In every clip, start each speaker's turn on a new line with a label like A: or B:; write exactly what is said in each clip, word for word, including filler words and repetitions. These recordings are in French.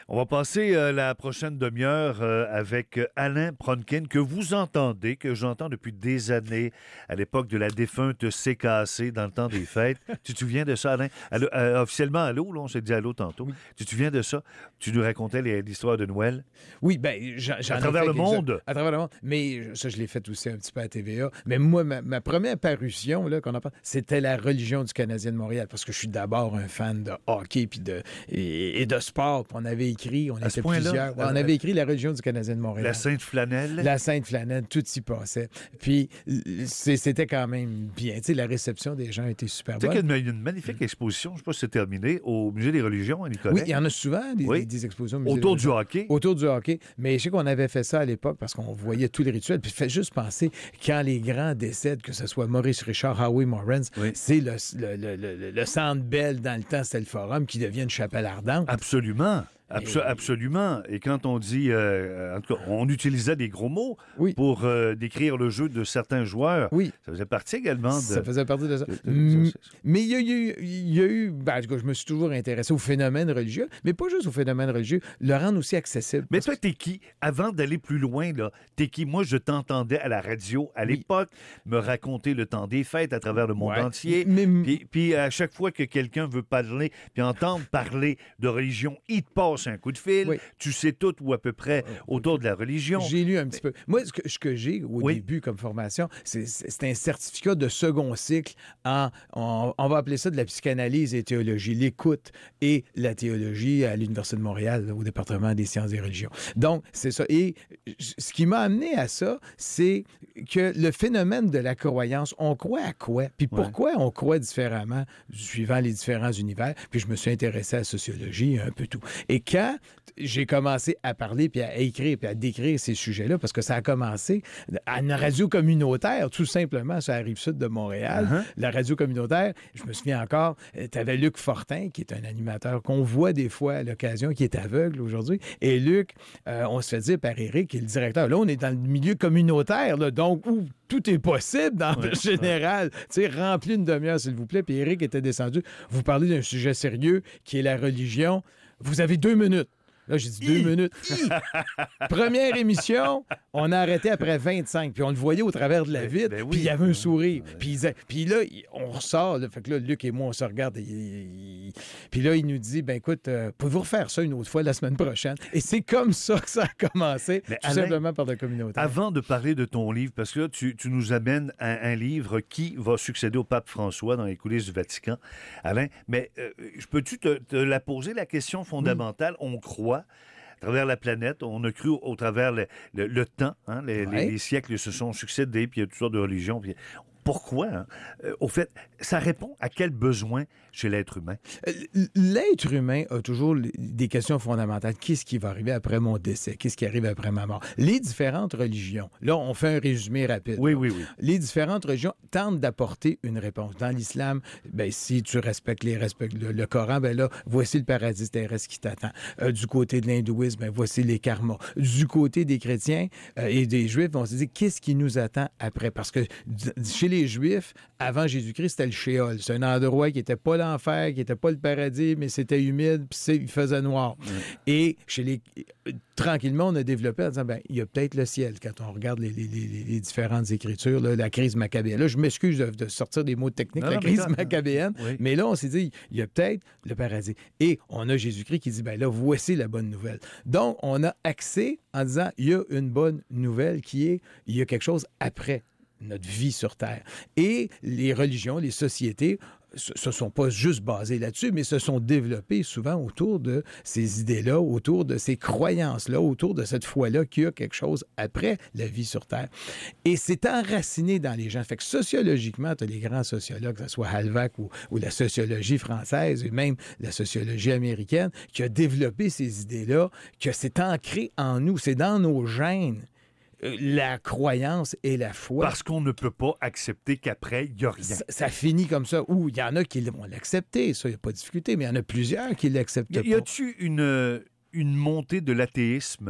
A: On va passer euh, la prochaine demi-heure euh, avec Alain Pronkin, que vous entendez, que j'entends depuis des années, à l'époque de la défunte C K C, dans le temps des fêtes. Tu te souviens de ça, Alain? Allô, euh, officiellement, allô, là, on s'est dit allô tantôt.
B: Oui.
A: Tu te souviens de ça? Tu nous racontais les- l'histoire de Noël?
B: Oui, bien, j'en j'en
A: À
B: ai
A: travers
B: fait
A: le
B: quelques-uns.
A: monde?
B: À travers le monde. Mais ça, je l'ai fait aussi un petit peu à T V A. Mais moi, ma, ma première parution, là, qu'on a pas, c'était la religion du Canadien de Montréal, parce que je suis d'abord un fan de hockey puis de, et, et de sport. Puis on avait écrit, on
A: À ce
B: était
A: point-là?
B: plusieurs. Ouais,
A: Euh,
B: on avait écrit la religion du Canadien de Montréal.
A: La Sainte Flanelle?
B: La Sainte Flanelle, tout s'y passait. Puis c'est- c'était quand même bien. Tu sais, la réception des gens était super
A: Tu sais
B: bonne.
A: qu'il y a une, une magnifique exposition, je ne sais pas si c'est terminé, au Musée des religions à Nicolet.
B: Oui, il y en a souvent des,
A: Oui.
B: des, des expositions. au Musée
A: Autour
B: des
A: du
B: Religions.
A: hockey.
B: Autour du hockey. Mais je sais qu'on avait fait ça à l'époque parce qu'on voyait tous les rituels. Puis fait juste penser, quand les grands décèdent, que ce soit Maurice Richard, Howie Morans,
A: Oui.
B: c'est le, le, le, le, le Centre Bell, dans le temps, c'était le Forum, qui devient une chapelle ardente.
A: Absolument. Abso-
B: Et-
A: Absolument. Et quand on dit, euh, en tout cas, on utilisait des gros mots
B: Oui.
A: pour euh, décrire le jeu de certains joueurs.
B: Oui.
A: Ça faisait partie également de...
B: Ça faisait partie de ça.
A: de- de
B: Mm,
A: l'exercice.
B: mais il y a eu, il y a eu ben, en tout cas, je me suis toujours intéressé au phénomène religieux, mais pas juste au phénomène religieux, le rendre aussi accessible.
A: Mais
B: Parce
A: toi, t'es qui? Avant d'aller plus loin, là, t'es qui? Moi, je t'entendais à la radio à
B: Oui.
A: l'époque me raconter le temps des fêtes à travers le monde
B: Ouais.
A: entier.
B: Mais-
A: Puis, puis à chaque fois que quelqu'un veut parler, puis entendre parler de religion, il te passe un coup de fil.
B: Oui.
A: Tu sais tout ou à peu près autour de la religion.
B: J'ai lu un petit peu. Moi, ce que, ce que j'ai au
A: Oui.
B: début comme formation, c'est, c'est c'est un certificat de second cycle en, on, on va appeler ça de la psychanalyse et théologie, l'écoute et la théologie à l'Université de Montréal, là, au département des sciences et religions. Donc, c'est ça. Et ce qui m'a amené à ça, c'est que le phénomène de la croyance, on croit à quoi? Puis pourquoi on croit différemment suivant les différents univers? Puis je me suis intéressé à la sociologie, un peu tout. Et quand j'ai commencé à parler, puis à écrire, puis à décrire ces sujets-là, parce que ça a commencé à une radio communautaire, tout simplement, sur la Rive-Sud de Montréal.
A: Uh-huh.
B: La radio communautaire, je me souviens encore, tu avais Luc Fortin, qui est un animateur qu'on voit des fois à l'occasion, qui est aveugle aujourd'hui. Et Luc, euh, on se fait dire par Éric, qui est le directeur. Là, on est dans le milieu communautaire, là, donc où tout est possible dans
A: Ouais,
B: le général. Tu sais, remplis une demi-heure, s'il vous plaît. Puis Éric était descendu. Vous parlez d'un sujet sérieux qui est la religion. Vous avez deux minutes. Là, j'ai dit deux minutes. Hi! Première émission, on a arrêté après vingt-cinq. Puis on le voyait au travers de la
A: Ben-
B: vitre.
A: ben oui.
B: Puis il y avait un sourire. Puis, il disait- puis là, il- on ressort. Là, fait que là, Luc et moi, on se regarde. Et, il- il- puis là, il nous dit, ben écoute, euh, pouvez-vous refaire ça une autre fois la semaine prochaine? Et c'est comme ça que ça a commencé,
A: Mais
B: tout
A: Alain,
B: simplement par la communauté.
A: Avant de parler de ton livre, parce que là, tu, tu nous amènes un, un livre qui va succéder au pape François dans les coulisses du Vatican. Alain, mais euh, je peux-tu te, te la poser, la question fondamentale? On croit à travers la planète, on a cru au, au travers le, le- le temps, hein, les,
B: Ouais.
A: les- les siècles se sont succédés, puis il y a toutes sortes de religions. Puis pourquoi? Hein? Euh, au fait, ça répond à quel besoin chez l'être humain?
B: Euh, L'être humain a toujours des questions fondamentales. Qu'est-ce qui va arriver après mon décès? Qu'est-ce qui arrive après ma mort? Les différentes religions, là, on fait un résumé rapide.
A: Oui,
B: là.
A: oui, oui.
B: Les différentes religions tentent d'apporter une réponse. Dans l'islam, ben, si tu respectes les respectes le, le Coran, ben là, voici le paradis terrestre qui t'attend. Euh, du côté de l'hindouisme, ben, voici les karmas. Du côté des chrétiens euh, et des juifs, on se dit, qu'est-ce qui nous attend après? Parce que d- chez les juifs, avant Jésus-Christ, c'était le Shéol. C'est un endroit qui n'était pas l'enfer, qui n'était pas le paradis, mais c'était humide, puis c'est- il faisait noir. Et chez les euh, tranquillement, on a développé en disant, ben, il y a peut-être le ciel quand on regarde les, les- les- les différentes écritures, là, la crise macabéenne. Là, je m'excuse de, de sortir des mots techniques,
A: Non,
B: la
A: non, mais
B: crise
A: quand-
B: macabéenne,
A: Oui.
B: mais là, on s'est dit, il y a peut-être le paradis. Et on a Jésus-Christ qui dit, ben là, voici la bonne nouvelle. Donc, on a accès en disant, il y a une bonne nouvelle qui est, il y a quelque chose après notre vie sur Terre. Et les religions, les sociétés se se sont pas juste basées là-dessus, mais se sont développées souvent autour de ces idées-là, autour de ces croyances-là, autour de cette foi-là qu'il y a quelque chose après la vie sur Terre. Et c'est enraciné dans les gens. Fait que sociologiquement, tu as les grands sociologues, que ce soit Halvac ou, ou la sociologie française, et même la sociologie américaine, qui a développé ces idées-là, que c'est ancré en nous, c'est dans nos gènes. Euh, la croyance et la foi.
A: Parce qu'on ne peut pas accepter qu'après, il n'y a rien.
B: Ça, ça finit comme ça. Ou il y en a qui vont l'accepter, ça, il n'y a pas de difficulté, mais il y en a plusieurs qui ne l'acceptent
A: Y,
B: pas.
A: y a-tu une, une montée de l'athéisme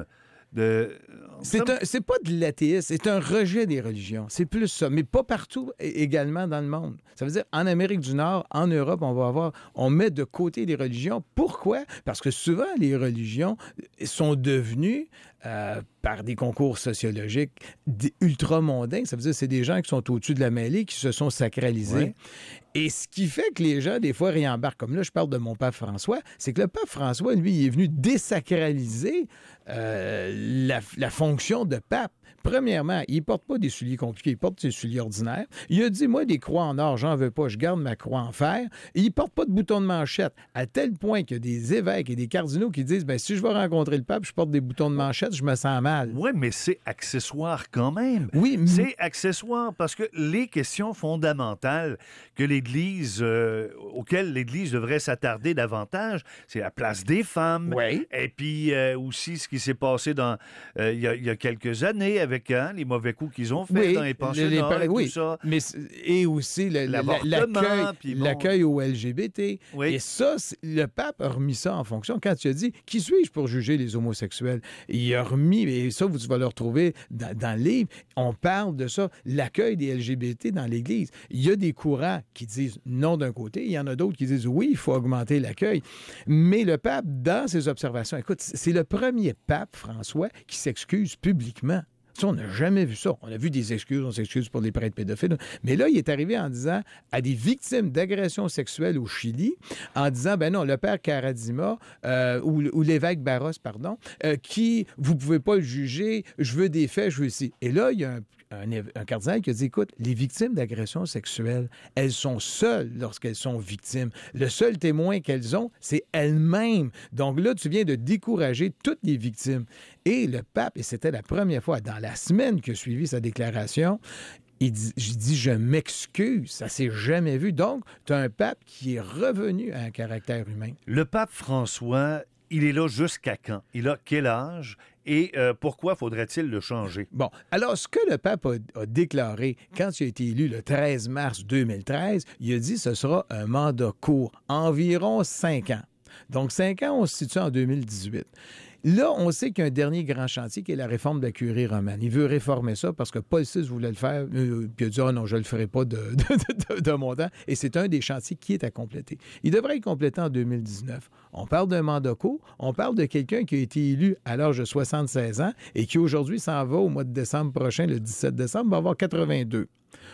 A: de...
B: C'est, un, c'est pas de l'athéisme, c'est un rejet des religions. C'est plus ça, mais pas partout également dans le monde. Ça veut dire, en Amérique du Nord, en Europe, on va avoir, on met de côté les religions. Pourquoi? Parce que souvent, les religions sont devenues, euh, par des concours sociologiques, des ultramondains. Ça veut dire, c'est des gens qui sont au-dessus de la mêlée, qui se sont sacralisés.
A: Ouais.
B: Et ce qui fait que les gens, des fois, réembarquent. Comme là, je parle de mon pape François, c'est que le pape François, lui, il est venu désacraliser euh, la, la fonction de pape. Premièrement, il ne porte pas des souliers compliqués, il porte des souliers ordinaires. Il a dit, moi, des croix en or, j'en veux pas, je garde ma croix en fer. Et il ne porte pas de bouton de manchette, à tel point qu'il y a des évêques et des cardinaux qui disent, ben si je vais rencontrer le pape, je porte des boutons de manchette, je me sens mal.
A: Oui, mais c'est accessoire quand même.
B: Oui, mais...
A: C'est accessoire parce que les questions fondamentales que l'Église, euh, auxquelles l'Église devrait s'attarder davantage, c'est la place des femmes.
B: Oui.
A: Et puis euh, aussi ce qui s'est passé dans euh, il y, a, il y a quelques années avec hein, les mauvais coups qu'ils ont fait
B: oui,
A: dans les pensionnats
B: les, les,
A: et
B: oui,
A: tout ça.
B: Mais, et aussi le,
A: l'avortement,
B: l'accueil,
A: puis bon.
B: l'accueil au L G B T.
A: Oui.
B: Et ça, le pape a remis ça en fonction. Quand tu as dit, qui suis-je pour juger les homosexuels? Il a remis, et ça, vous allez le retrouver dans, dans le livre, on parle de ça, l'accueil des L G B T dans l'Église. Il y a des courants qui disent non d'un côté, il y en a d'autres qui disent oui, il faut augmenter l'accueil. Mais le pape, dans ses observations, écoute, c'est le premier pape, François, qui s'excuse publiquement. Ça, on n'a jamais vu ça. On a vu des excuses, on s'excuse pour les prêtres pédophiles. Mais là, il est arrivé en disant à des victimes d'agressions sexuelles au Chili, en disant, ben non, le père Karadima, euh, ou, ou l'évêque Barros, pardon, euh, qui, vous pouvez pas le juger, je veux des faits, je veux ici. Et là, il y a un Un, un cardinal qui a dit, écoute, les victimes d'agressions sexuelles, elles sont seules lorsqu'elles sont victimes. Le seul témoin qu'elles ont, c'est elles-mêmes. Donc là, tu viens de décourager toutes les victimes. Et le pape, et c'était la première fois dans la semaine qui a suivi sa déclaration, il dit, je dis, je m'excuse, ça s'est jamais vu. Donc, tu as un pape qui est revenu à un caractère humain.
A: Le pape François, il est là jusqu'à quand? Il a quel âge? Et euh, pourquoi faudrait-il le changer?
B: Bon, alors ce que le pape a, a déclaré quand il a été élu le treize mars deux mille treize, il a dit que ce sera un mandat court, environ cinq ans. Donc, cinq ans, on se situe en deux mille dix-huit. Là, on sait qu'il y a un dernier grand chantier qui est la réforme de la curie romane. Il veut réformer ça parce que Paul six voulait le faire, euh, puis il a dit « Ah oh non, je ne le ferai pas de, de, de, de mon temps. » Et c'est un des chantiers qui est à compléter. Il devrait être complété en deux mille dix-neuf. On parle d'un mandat court, on parle de quelqu'un qui a été élu à l'âge de soixante-seize ans et qui aujourd'hui s'en va au mois de décembre prochain, le dix-sept décembre, va avoir quatre-vingt-deux.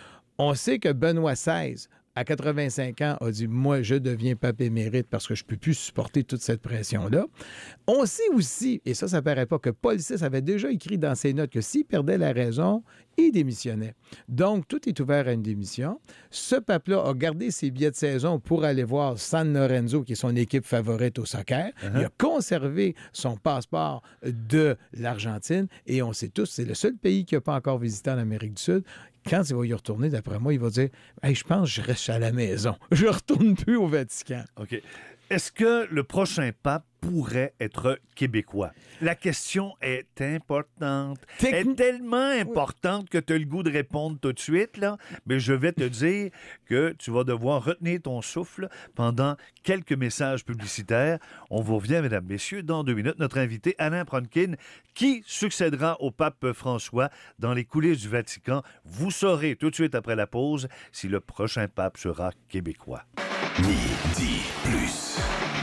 B: On sait que Benoît seize, à quatre-vingt-cinq ans, a dit « Moi, je deviens pape émérite parce que je ne peux plus supporter toute cette pression-là. » On sait aussi, et ça, ça ne paraît pas, que Paul six avait déjà écrit dans ses notes que s'il perdait la raison, il démissionnait. Donc, tout est ouvert à une démission. Ce pape-là a gardé ses billets de saison pour aller voir San Lorenzo, qui est son équipe favorite au soccer. Uh-huh. Il a conservé son passeport de l'Argentine. Et on sait tous, c'est le seul pays qui n'a pas encore visité en Amérique du Sud. Quand il va y retourner, d'après moi, il va dire hey, « Je pense que je reste à la maison. Je ne retourne plus au Vatican. »
A: OK. Est-ce que le prochain pape pourrait être québécois? La question est importante. Techn... Elle est tellement importante que tu as le goût de répondre tout de suite, là. Mais je vais te dire que tu vas devoir retenir ton souffle pendant quelques messages publicitaires. On vous revient, mesdames, messieurs, dans deux minutes. Notre invité, Alain Pronkin, qui succédera au pape François dans les coulisses du Vatican. Vous saurez tout de suite après la pause si le prochain pape sera québécois.
C: Ni dit plus.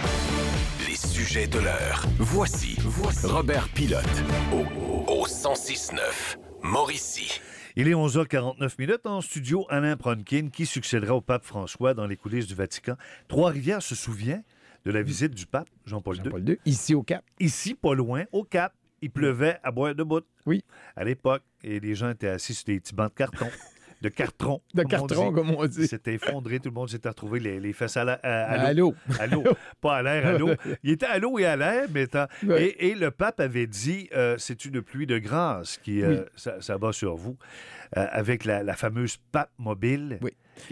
C: Les sujets de l'heure. Voici, Voici Robert Pilote au, au cent six neuf Mauricie.
A: Il est onze heures quarante-neuf minutes en studio. Alain Pronkin qui succédera au pape François dans les coulisses du Vatican. Trois-Rivières se souvient de la visite du pape Jean-Paul deux.
B: Jean-Paul deux, ici au Cap.
A: Ici, pas loin, au Cap. Il pleuvait à boire debout.
B: Oui.
A: À l'époque, et les gens étaient assis sur des petits bancs de carton. De carton.
B: De carton, comme on dit.
A: C'était effondré, tout le monde s'était retrouvé les, les fesses à, la, à, à,
B: à l'eau.
A: À l'eau. Pas à l'air, à l'eau. Il était à l'eau et à l'air, mais tant... oui. et, et le pape avait dit euh, c'est une pluie de grâce qui euh, oui. ça, ça bat sur vous, euh, avec la, la fameuse pape mobile.
B: Oui.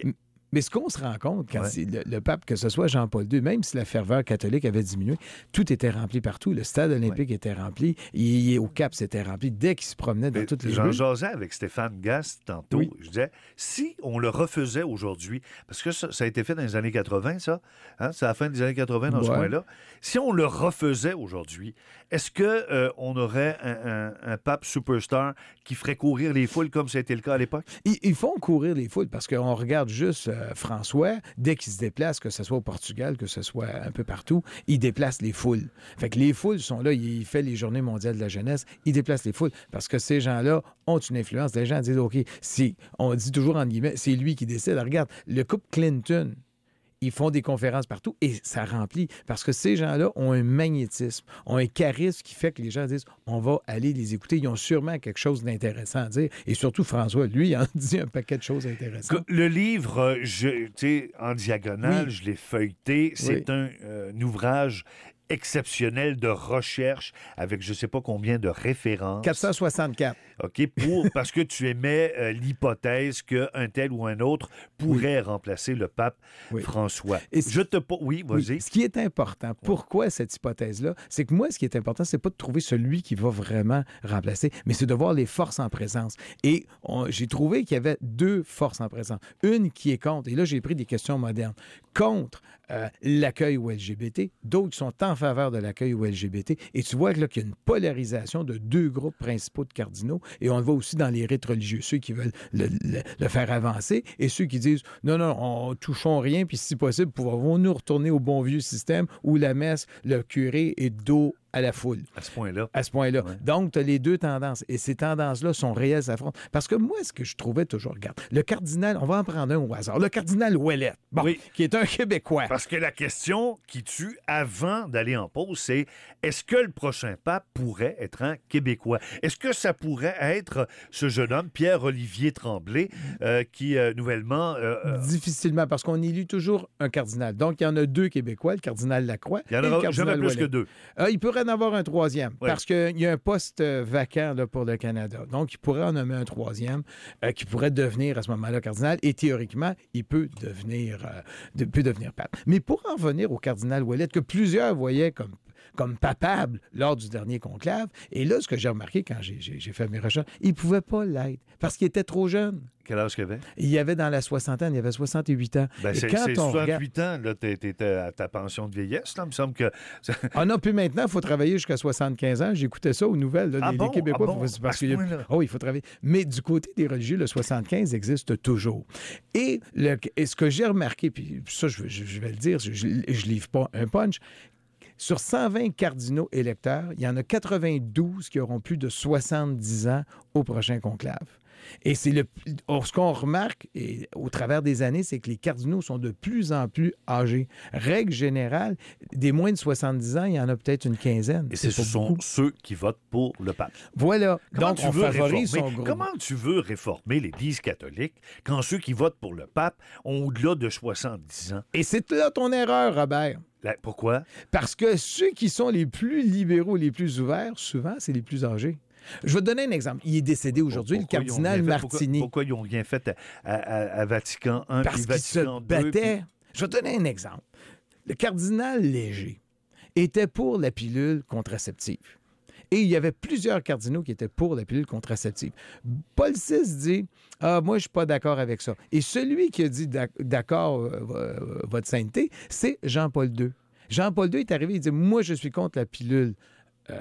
B: Mais ce qu'on se rend compte, quand
A: Ouais.
B: c'est le, le pape, que ce soit Jean-Paul deux, même si la ferveur catholique avait diminué, tout était rempli partout. Le stade olympique était rempli. Il, il- au Cap, c'était rempli. Dès qu'il se promenait dans
A: Mais
B: toutes les
A: J'en
B: rues.
A: jasais avec Stéphane Gast tantôt.
B: Oui.
A: Je disais, si on le refaisait aujourd'hui, parce que ça, ça a été fait dans les années quatre-vingt, ça, hein, c'est à la fin des années quatre-vingt dans ce
B: Ouais.
A: coin-là. Si on le refaisait aujourd'hui, est-ce qu'on euh, on aurait un, un- un pape superstar qui ferait courir les foules comme ça a été le cas à l'époque?
B: Ils, ils font courir les foules parce qu'on regarde juste euh, François, dès qu'il se déplace, que ce soit au Portugal, que ce soit un peu partout, il déplace les foules. Fait que les foules sont là, il fait les Journées mondiales de la jeunesse, il déplace les foules parce que ces gens-là ont une influence. Les gens disent, OK, si, on dit toujours en guillemets, c'est lui qui décide. Regarde, le couple Clinton, ils font des conférences partout et ça remplit parce que ces gens-là ont un magnétisme, ont un charisme qui fait que les gens disent on va aller les écouter. Ils ont sûrement quelque chose d'intéressant à dire. Et surtout, François, lui, il en dit un paquet de choses intéressantes.
A: Que- Le livre, euh, je, tu sais, en diagonale,
B: Oui.
A: je l'ai feuilleté. C'est
B: Oui.
A: un, euh, un ouvrage exceptionnel de recherche avec je ne sais pas combien de références.
B: quatre cent soixante-quatre.
A: OK, pour, parce que tu émets euh, l'hypothèse qu'un tel ou un autre pourrait remplacer le pape
B: Oui.
A: François.
B: Et c-
A: Je te... po- Oui, vas-y.
B: Oui, ce qui est important, pourquoi cette hypothèse-là, c'est que moi, ce qui est important, c'est pas de trouver celui qui va vraiment remplacer, mais c'est de voir les forces en présence. Et on- j'ai trouvé qu'il y avait deux forces en présence. Une qui est contre, et là, j'ai pris des questions modernes, contre euh, l'accueil au L G B T, d'autres qui sont en faveur de l'accueil au L G B T, et tu vois que là, qu'il y a une polarisation de deux groupes principaux de cardinaux, et on le voit aussi dans les rites religieux, ceux qui veulent le, le- le faire avancer, et ceux qui disent, non, non, on touchons rien, puis si possible, pouvons-nous retourner au bon vieux système où la messe, le curé est dos à la foule.
A: À ce point-là.
B: À ce point-là.
A: Ouais.
B: Donc, tu as les deux tendances. Et ces tendances-là sont réelles, s'affrontent. Parce que moi, ce que je trouvais toujours, regarde, le cardinal, on va en prendre un au hasard, le cardinal Ouellette, bon,
A: Oui.
B: qui est un Québécois.
A: Parce que la question qui tue avant d'aller en pause, c'est est-ce que le prochain pape pourrait être un Québécois? Est-ce que ça pourrait être ce jeune homme, Pierre-Olivier Tremblay, euh, qui euh, nouvellement... euh, euh,
B: Difficilement, parce qu'on élit toujours un cardinal. Donc, il y en a deux Québécois, le cardinal Lacroix
A: il y en
B: et le
A: aura
B: cardinal
A: jamais plus que
B: Ouellette.
A: deux.
B: Euh, il pourrait en avoir un troisième,
A: Ouais.
B: parce qu'il y a un poste euh, vacant là, pour le Canada. Donc, il pourrait en nommer un troisième euh, qui pourrait devenir à ce moment-là cardinal. Et théoriquement, il peut devenir, euh, de- peut devenir pape. Mais pour en venir au cardinal Ouellette, que plusieurs voyaient comme comme papable lors du dernier conclave. Et là, ce que j'ai remarqué quand j'ai, j'ai- j'ai fait mes recherches, il ne pouvait pas l'être parce qu'il était trop jeune.
A: Quel âge qu'il avait?
B: Il y avait dans la soixantaine, il y avait soixante-huit ans.
A: Ben,
B: Et
A: c'est
B: quand
A: c'est
B: on regarde...
A: soixante-huit ans, là, t'es- t'étais à ta pension de vieillesse, là. Il me semble que...
B: Ah non, puis maintenant, il faut travailler jusqu'à soixante-quinze ans. J'écoutais ça aux nouvelles. Là,
A: Ah
B: les,
A: bon?
B: les Québécois,
A: Ah bon?
B: faut- parce
A: À ce
B: qu'il y a-
A: point-là?
B: Ah oui, il faut travailler. Mais du côté des religieux, le soixante-quinze existe toujours. Et, le- et ce que j'ai remarqué, puis ça, je, je- je vais le dire, je ne livre pas un punch, sur cent vingt cardinaux électeurs, il y en a quatre-vingt-douze qui auront plus de soixante-dix ans au prochain conclave. Et c'est le, or, ce qu'on remarque et, au travers des années, c'est que les cardinaux sont de plus en plus âgés. Règle générale, des moins de soixante-dix ans, il y en a peut-être une quinzaine.
A: Et ce
B: pas
A: sont
B: beaucoup.
A: ceux qui votent pour le pape.
B: Voilà.
A: Comment
B: Donc,
A: tu
B: on
A: veux
B: favorise
A: réformer-
B: son groupe.
A: Comment tu veux réformer l'Église catholique quand ceux qui votent pour le pape ont au-delà de soixante-dix ans?
B: Et c'est là ton erreur, Robert.
A: Là, pourquoi?
B: Parce que ceux qui sont les plus libéraux, les plus ouverts, souvent, c'est les plus âgés. Je vais te donner un exemple. Il est décédé aujourd'hui, le
A: Pourquoi ils ont
B: cardinal
A: rien fait? Pourquoi-
B: Martini.
A: Pourquoi, ils n'ont rien fait à, à- à- à Vatican un
B: Parce
A: puis
B: qu'il se
A: Vatican deux?
B: battait. Je vais te donner un exemple. Le cardinal Léger était pour la pilule contraceptive. Et il y avait plusieurs cardinaux qui étaient pour la pilule contraceptive. Paul six dit « Ah, moi, je ne suis pas d'accord avec ça. » Et celui qui a dit d'ac- « D'accord, euh, euh, votre sainteté », c'est Jean-Paul deux. Jean-Paul deux est arrivé, il dit « Moi, je suis contre la pilule. Euh, »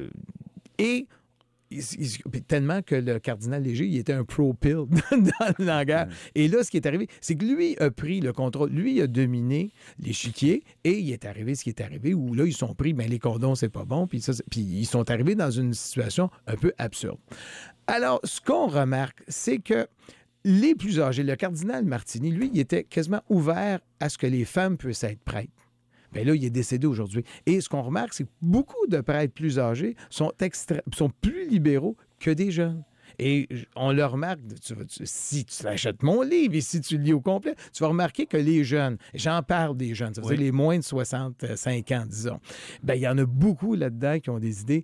B: Et... Il- il- puis tellement que le cardinal Léger, il était un pro-pill dans le langage. Et là, ce qui est arrivé, c'est que lui a pris le contrôle. Lui il a dominé l'échiquier et il est arrivé ce qui est arrivé où là, ils sont pris, bien, les condoms, c'est pas bon. Puis, ça, c'est- puis ils sont arrivés dans une situation un peu absurde. Alors, ce qu'on remarque, c'est que les plus âgés, le cardinal Martini, lui, il était quasiment ouvert à ce que les femmes puissent être prêtres. Bien là, il est décédé aujourd'hui. Et ce qu'on remarque, c'est que beaucoup de prêtres plus âgés sont, extra- sont plus libéraux que des jeunes. Et on le remarque, tu vas- tu- si tu achètes mon livre et si tu le lis au complet, tu vas remarquer que les jeunes, j'en parle des jeunes, ça veut
A: Oui.
B: dire les moins de soixante-cinq ans, disons, bien, il y en a beaucoup là-dedans qui ont des idées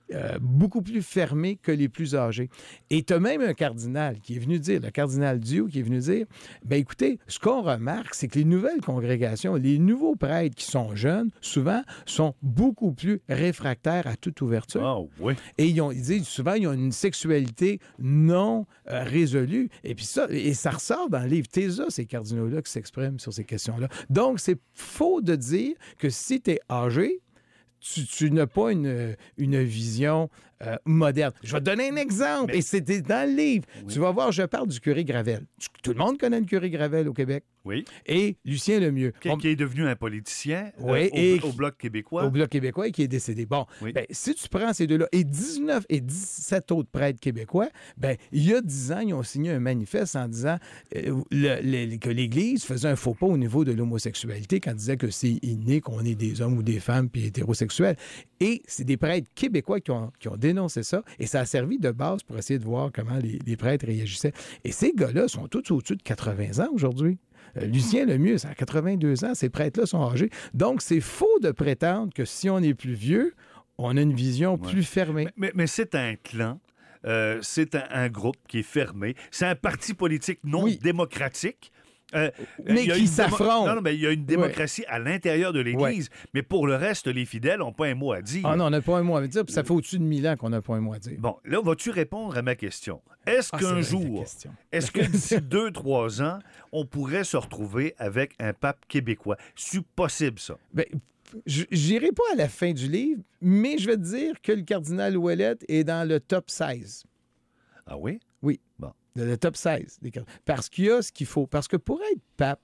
B: euh, beaucoup plus fermés que les plus âgés. Et tu as même un cardinal qui est venu dire, le cardinal Dieu, qui est venu dire, bien écoutez, ce qu'on remarque, c'est que les nouvelles congrégations, les nouveaux prêtres qui sont jeunes, souvent, sont beaucoup plus réfractaires à toute ouverture.
A: Ah oui.
B: Et ils, ont, ils disent souvent, ils ont une sexualité non euh, résolue. Et puis ça, et ça ressort dans le livre. T'es là, ces cardinaux-là qui s'expriment sur ces questions-là. Donc, c'est faux de dire que si tu es âgé, tu, tu n'as pas une, une vision euh, moderne. Je vais te donner un exemple,
A: Mais...
B: et c'était dans le livre.
A: Oui.
B: Tu vas voir, je parle du curé Gravel. Tout le monde connaît le curé Gravel au Québec.
A: Oui.
B: Et Lucien Lemieux.
A: Qui,
B: On...
A: qui est devenu un politicien
B: oui,
A: euh, au,
B: et...
A: au Bloc québécois.
B: Au Bloc québécois et qui est décédé. Bon,
A: Oui.
B: ben, si tu prends ces deux-là et dix-neuf et dix-sept autres prêtres québécois, ben, il y a dix ans, ils ont signé un manifeste en disant euh, le, le, que l'Église faisait un faux pas au niveau de l'homosexualité quand elle disait que c'est inné qu'on est des hommes ou des femmes puis hétérosexuels. Et c'est des prêtres québécois qui ont, qui ont dénoncé ça et ça a servi de base pour essayer de voir comment les, les prêtres réagissaient. Et ces gars-là sont tous au-dessus de quatre-vingts ans aujourd'hui. Euh, Lucien Lemieux, ça a quatre-vingt-deux ans, ces prêtres-là sont âgés. Donc, c'est faux de prétendre que si on est plus vieux, on a une vision
A: Ouais.
B: plus fermée.
A: Mais, mais, mais c'est un clan. Euh, c'est un, un groupe qui est fermé. C'est un parti politique non
B: Oui.
A: démocratique. Euh,
B: Mais
A: il y a
B: qui
A: une
B: s'affrontent.
A: Non, non, mais il y a une démocratie à l'intérieur de l'Église. Mais pour le reste, les fidèles n'ont pas un mot à dire.
B: Ah non, on n'a pas un mot à dire, puis ça fait au-dessus de mille ans qu'on n'a pas un mot à dire.
A: Bon, là, vas-tu répondre à ma question? Est-ce
B: Ah,
A: qu'un
B: c'est vrai,
A: jour,
B: la question.
A: est-ce que d'ici deux, trois ans, on pourrait se retrouver avec un pape québécois? C'est possible, ça?
B: Ben, j- j'irai pas à la fin du livre, mais je vais te dire que le cardinal Ouellette est dans le top seize.
A: Ah oui?
B: Oui.
A: Bon.
B: Le top seize. Des card- Parce qu'il y a ce qu'il faut. Parce que pour être pape,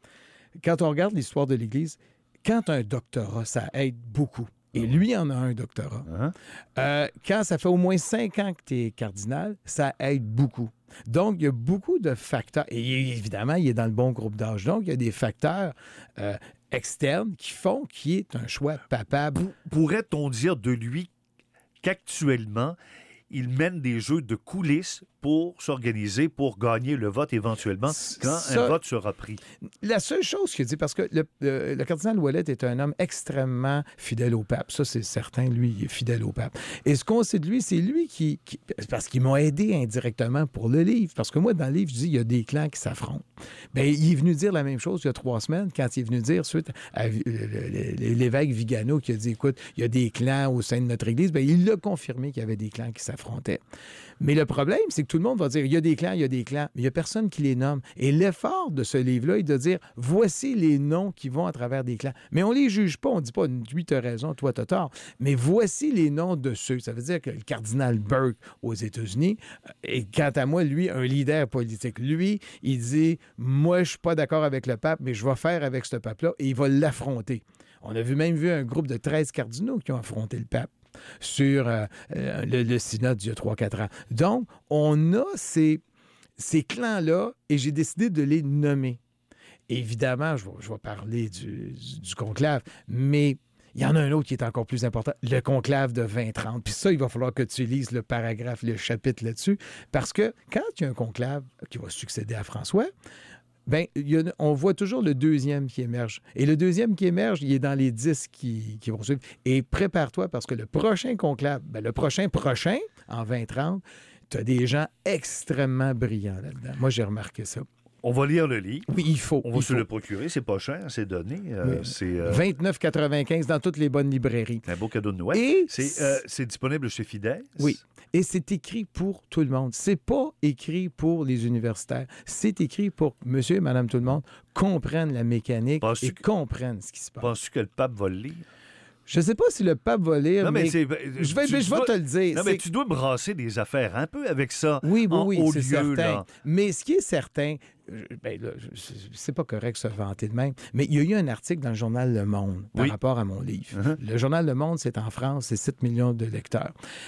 B: quand on regarde l'histoire de l'Église, quand tu as un doctorat, ça aide beaucoup. Et lui en a un doctorat.
A: Hein?
B: Euh, quand ça fait au moins cinq ans que tu es cardinal, ça aide beaucoup. Donc, il y a beaucoup de facteurs. Et évidemment, il est dans le bon groupe d'âge. Donc, il y a des facteurs euh, externes qui font qu'il est un choix papable.
A: Pourrait-on dire de lui qu'actuellement, il mène des jeux de coulisses pour s'organiser, pour gagner le vote éventuellement quand
B: Ça-
A: un vote sera pris?
B: La seule chose qu'il dit, parce que le, le- le cardinal Ouellette est un homme extrêmement fidèle au pape. Ça, c'est certain. Lui, il est fidèle au pape. Et ce qu'on sait de lui, c'est lui qui... qui- parce qu'ils m'ont aidé indirectement pour le livre. Parce que moi, dans le livre, je dis il y a des clans qui s'affrontent. Bien, il est venu dire la même chose il y a trois semaines, quand il est venu dire, suite à le- le- l'évêque Vigano qui a dit, écoute, il y a des clans au sein de notre Église. Bien, il l'a confirmé qu'il y avait des clans qui s'affrontaient. Mais le problème, c'est que tout le monde va dire, il y a des clans, il y a des clans, mais il n'y a personne qui les nomme. Et l'effort de ce livre-là est de dire, voici les noms qui vont à travers des clans. Mais on ne les juge pas, on ne dit pas, lui, tu as raison, toi, tu as tort. Mais voici les noms de ceux. Ça veut dire que le cardinal Burke aux États-Unis est, quant à moi, lui, un leader politique. Lui, il dit, moi, je ne suis pas d'accord avec le pape, mais je vais faire avec ce pape-là, et il va l'affronter. On a vu, même vu un groupe de treize cardinaux qui ont affronté le pape sur euh, euh, le, le synode d'il y a trois quatre ans. Donc, on a ces, ces clans-là et j'ai décidé de les nommer. Évidemment, je vais, je vais parler du, du, du conclave, mais il y en a un autre qui est encore plus important, le conclave de vingt trente. Puis ça, il va falloir que tu lises le paragraphe, le chapitre là-dessus, parce que quand il y a un conclave qui va succéder à François, bien, il y a, on voit toujours le deuxième qui émerge. Et le deuxième qui émerge, il est dans les dix qui, qui vont suivre. Et prépare-toi parce que le prochain conclave, bien, le prochain prochain, en vingt trente, tu as des gens extrêmement brillants là-dedans. Moi, j'ai remarqué ça.
A: On va lire le livre.
B: Oui, il faut.
A: On va
B: il
A: se
B: faut.
A: le procurer. C'est pas cher, c'est donné. Euh,
B: Oui.
A: c'est euh,
B: vingt-neuf quatre-vingt-quinze dans toutes les bonnes librairies.
A: un beau cadeau de Noël.
B: Et
A: C'est euh, c'est disponible chez Fidesz.
B: oui. Et c'est écrit pour tout le monde. C'est pas écrit pour les universitaires. C'est écrit pour que monsieur et madame tout le monde comprennent la mécanique
A: Penses-tu
B: et
A: que-
B: comprennent ce qui se passe.
A: Penses-tu que le pape va le lire?
B: Je sais pas si le pape va lire,
A: Non, mais
B: mais,
A: c'est-
B: je vais,
A: tu
B: je vais
A: dois-
B: te le dire.
A: Non, mais
B: C'est-
A: tu dois brasser des affaires un peu avec ça.
B: Oui, oui,
A: en
B: oui,
A: haut
B: c'est
A: lieu,
B: certain.
A: là.
B: Mais ce qui est certain, je- ben là, je- je- c'est pas correct de se vanter de même, mais il y a eu un article dans le journal Le Monde par
A: Oui.
B: rapport à mon livre.
A: Uh-huh.
B: Le journal Le Monde, c'est en France, c'est sept millions de lecteurs.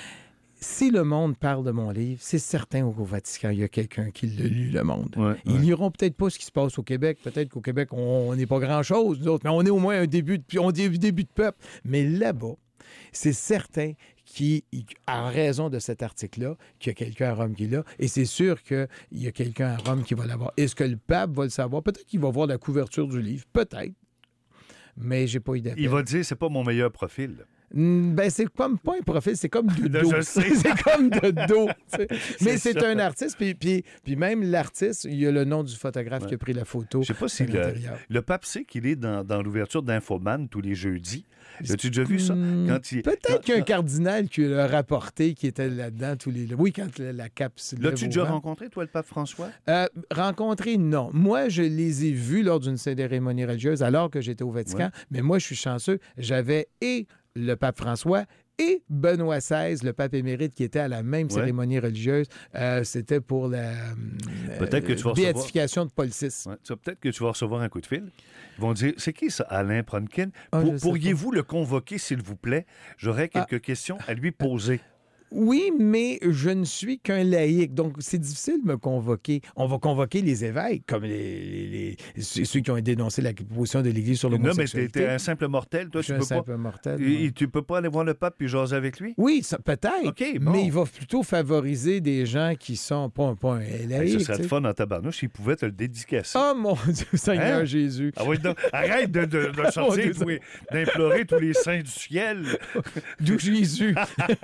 B: Si Le Monde parle de mon livre, c'est certain qu'au Vatican, il y a quelqu'un qui l'a lu, Le Monde.
A: Ouais,
B: Ils
A: ouais.
B: liront peut-être pas ce qui se passe au Québec. Peut-être qu'au Québec, on n'est pas grand-chose, nous autres, mais on est au moins un début de, on est un début de peuple. Mais là-bas, c'est certain qu'il a raison de cet article-là, qu'il y a quelqu'un à Rome qui l'a, et c'est sûr qu'il y a quelqu'un à Rome qui va l'avoir. Est-ce que le pape va le savoir? Peut-être qu'il va voir la couverture du livre, peut-être, mais j'ai pas idée.
A: Il va dire, c'est pas mon meilleur profil.
B: Ben, c'est comme pas un profil, c'est comme de dos.
A: Je sais.
B: C'est comme de dos. tu sais. Mais c'est
A: ça.
B: un artiste, puis, puis, puis même l'artiste, il y a le nom du photographe
A: Ouais.
B: qui a pris la photo.
A: Je sais pas si
B: à
A: le,
B: l'intérieur.
A: le pape sait qu'il est dans, dans l'ouverture d'Infoman tous les jeudis. As-tu déjà vu ça?
B: Hmm,
A: Quand il,
B: Peut-être
A: quand-
B: qu'il y a un
A: quand-
B: cardinal qui l'a rapporté, qui était là-dedans tous les... Oui, quand la, la cape se lève
A: L'as-tu
B: au
A: déjà
B: vent.
A: rencontré, toi, le pape François?
B: Euh, rencontrés, non. Moi, je les ai vus lors d'une cérémonie religieuse alors que j'étais au Vatican.
A: Ouais.
B: Mais moi, je suis chanceux. J'avais et le pape François et Benoît seize, le pape émérite, qui était à la même
A: Ouais.
B: cérémonie religieuse. Euh, C'était pour la euh,
A: Peut-être que tu vas
B: béatification de Paul six.
A: Ouais. Tu vas- Peut-être que tu vas recevoir un coup de fil. Ils vont dire, c'est qui ça, Alain Pronkin?
B: Ah,
A: Pour-
B: je sais
A: Pourriez-vous le convoquer, s'il vous plaît? J'aurais
B: Ah.
A: quelques questions à lui poser.
B: Oui, mais je ne suis qu'un laïc, donc c'est difficile de me convoquer. On va convoquer les évêques, comme les, les- les- ceux qui ont dénoncé la position de l'Église sur
A: Non, mais t'es
B: l'homosexualité.
A: t'es un simple mortel, toi,
B: Je suis
A: tu
B: un
A: peux pas...
B: simple mortel.
A: Et-
B: moi.
A: et tu peux pas aller voir le pape puis jaser avec lui?
B: Oui, ça- peut-être,
A: OK, bon.
B: mais il va plutôt favoriser des gens qui sont pas, pas un
A: Hey,
B: laïc.
A: ça serait
B: tu
A: le
B: sais.
A: fun en tabarnouche s'il pouvait te le dédicacer.
B: Oh mon Dieu, Seigneur
A: Hein?
B: Jésus.
A: Ah oui, donc, arrête de, de, de sortir,
B: Dieu,
A: tous les- d'implorer tous les saints du ciel.
B: D'où Jésus.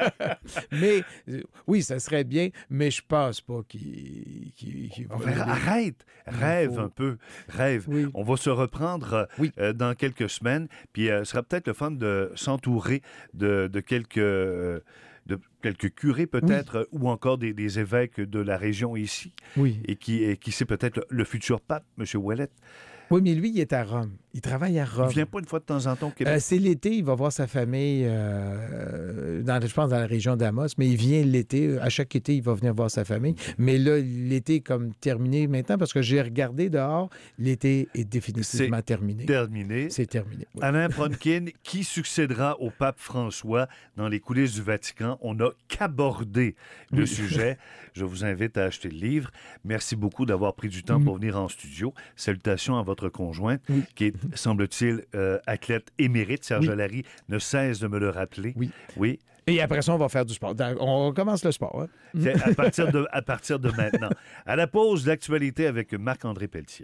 B: mais euh, oui, ça serait bien, mais je pense pas qu'il qu'il- qu'il va
A: On verra.
B: aller-
A: Arrête, rêve
B: faut-
A: un peu, rêve.
B: Oui.
A: On va se reprendre euh,
B: Oui.
A: euh, dans quelques semaines, puis euh, ce sera peut-être le fun de s'entourer de, de quelques... euh, de quelques curés peut-être, euh, ou encore des, des évêques de la région ici,
B: Oui.
A: et qui, et qui sait peut-être le, le futur pape, M. Ouellet.
B: Oui, mais lui, il est à Rome. Il travaille à Rome.
A: Il vient pas une fois de temps en temps au Québec.
B: Euh, c'est l'été, il va voir sa famille, euh, dans, je pense, dans la région d'Amos, mais il vient l'été. À chaque été, il va venir voir sa famille. Mais là, l'été est comme terminé maintenant parce que j'ai regardé dehors. L'été est définitivement terminé.
A: Terminé.
B: C'est terminé. oui.
A: Alain Pronkin, qui succédera au pape François dans les coulisses du Vatican? On n'a qu'abordé le
B: Oui.
A: sujet. Je vous invite à acheter le livre. Merci beaucoup d'avoir pris du temps
B: Mm.
A: pour venir en studio. Salutations à votre conjointe,
B: Oui.
A: qui est, semble-t-il, euh, athlète émérite. Serge
B: Oui.
A: Allary ne cesse de me le rappeler.
B: Oui.
A: Oui.
B: Et après ça, on va faire du sport. Dans- On recommence le sport. hein.
A: C'est à partir de, à partir de maintenant. À la pause, l'actualité avec Marc-André Pelletier.